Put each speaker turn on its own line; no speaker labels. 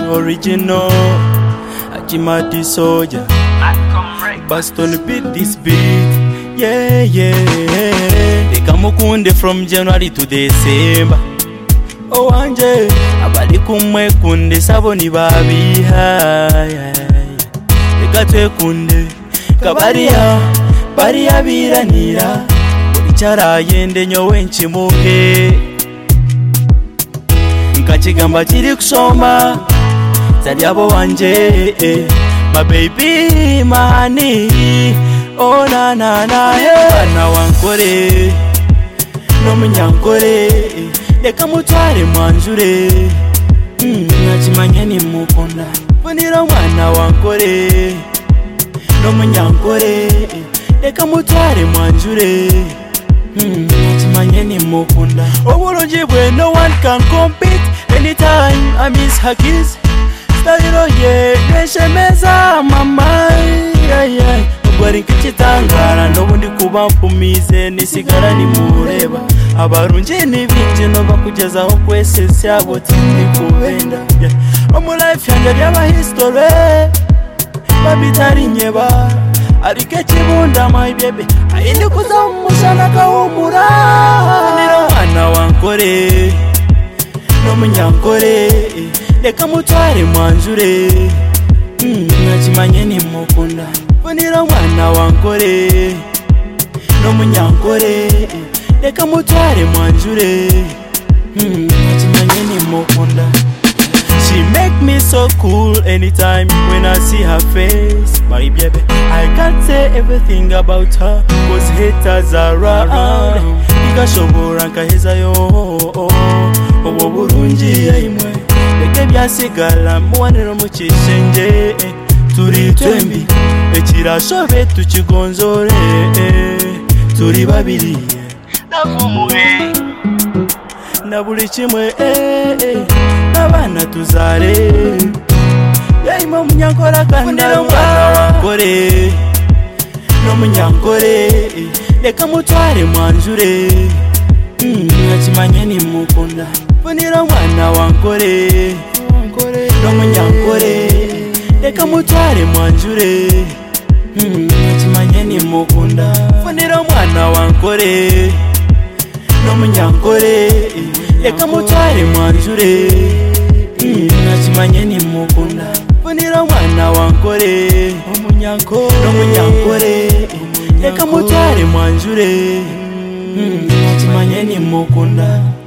original Ajimati Soldier Baston beat this beat. Yeah, yeah. They come mukunde from January to December. Oh anje abali kumwe kunde saboni babiha. Reka twekunde kabariya bariya biranira bicara yende nyowe nchimuhe nkakigamba kiri kusoma zali abo wanje my baby my honey oh na na na hey na wankore no munyankore reka mutware mwanjure nakimanye ni mukunda funira mwana wankore no munyankore reka mutware mwanjure nakimanye ni mukunda obulungi bwe no one can compete anytime I miss her kiss style ye neshemeza mama yeah ubari nkitangara nobundi kuba mpumize nisigara ni mureba abarungi nibinje no bakugezaho kwese syabo tindi kubenda omu life yanjye byaba history babitari nyeba arike kibunda my baby ayindi kuza umushana kahumura niro mwana wankore no munyankore reka mutware mwanjure nakimanye ni mukunda niro mwana wankore no munyankore reka mutware mwanjure nakimanye ni mukunda. She make me so cool anytime when I see her face, my baby. I can't say everything about her, cause haters are around. Ikashobora nkaheza yo obo burungi imwe beke byasigala muwaniro mukishenje turi twembi ekirashobe tukigonzore turi babiri navumuhe na buri kimwe abana tuzare yayimo munyankora kandira mwana wankore no munyankore reka mutware mwanjure nakimanye ni mukunda funira mwana wankore no munyankore reka mutware mwanjure nakimanye ni mukunda funira mwana wankore no munyankore reka mutware mwanjure nakimanye ni mukunda funira mwana wankore no munyankore reka mutware mwanjure nakimanye ni mukunda.